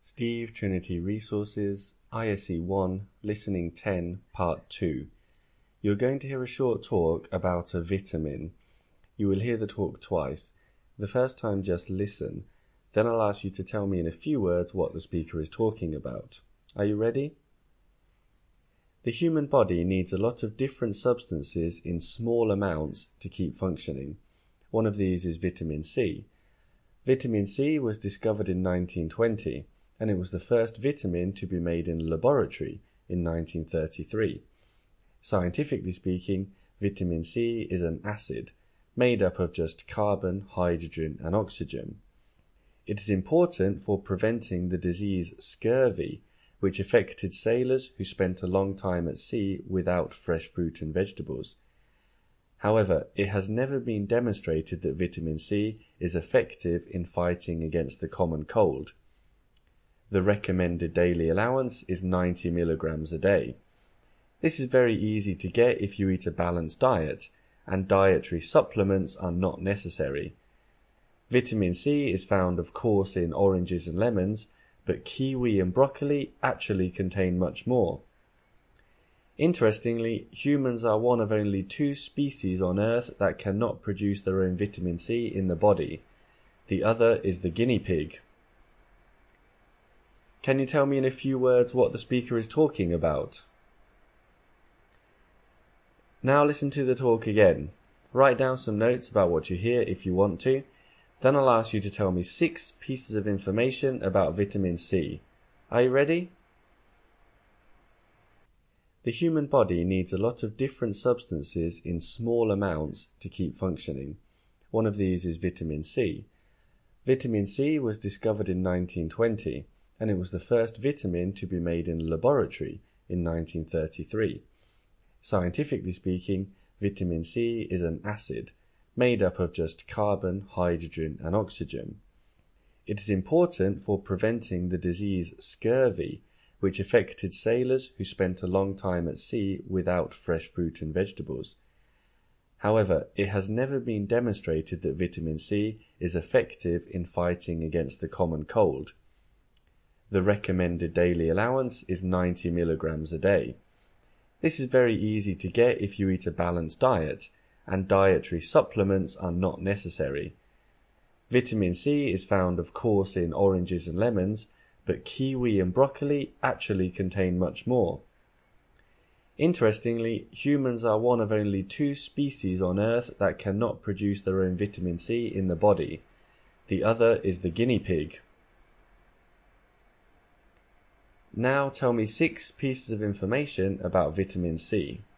Steve Trinity Resources, ISE 1, Listening 10, Part 2. You're going to hear a short talk about a vitamin. You will hear the talk twice. The first time just listen, then I'll ask you to tell me in a few words what the speaker is talking about. Are you ready? The human body needs a lot of different substances in small amounts to keep functioning. One of these is vitamin C. Vitamin C was discovered in 1920, and it was the first vitamin to be made in a laboratory in 1933. Scientifically speaking, vitamin C is an acid made up of just carbon, hydrogen, and oxygen. It is important for preventing the disease scurvy, which affected sailors who spent a long time at sea without fresh fruit and vegetables. However, it has never been demonstrated that vitamin C is effective in fighting against the common cold. The recommended daily allowance is 90 milligrams a day. This is very easy to get if you eat a balanced diet, and dietary supplements are not necessary. Vitamin C is found, of course, in oranges and lemons, but kiwi and broccoli actually contain much more. Interestingly, humans are one of only 2 species on Earth that cannot produce their own vitamin C in the body. The other is the guinea pig. Can you tell me in a few words what the speaker is talking about? Now listen to the talk again. Write down some notes about what you hear if you want to. Then I'll ask you to tell me 6 pieces of information about vitamin C. Are you ready? The human body needs a lot of different substances in small amounts to keep functioning. One of these is vitamin C. Vitamin C was discovered in 1920, and it was the first vitamin to be made in a laboratory in 1933. Scientifically speaking, vitamin C is an acid made up of just carbon, hydrogen, and oxygen. It is important for preventing the disease scurvy, which affected sailors who spent a long time at sea without fresh fruit and vegetables. However, it has never been demonstrated that vitamin C is effective in fighting against the common cold. The recommended daily allowance is 90 milligrams a day. This is very easy to get if you eat a balanced diet, and dietary supplements are not necessary. Vitamin C is found, of course, in oranges and lemons, but kiwi and broccoli actually contain much more. Interestingly, humans are one of only 2 species on Earth that cannot produce their own vitamin C in the body. The other is the guinea pig. Now tell me 6 pieces of information about vitamin C.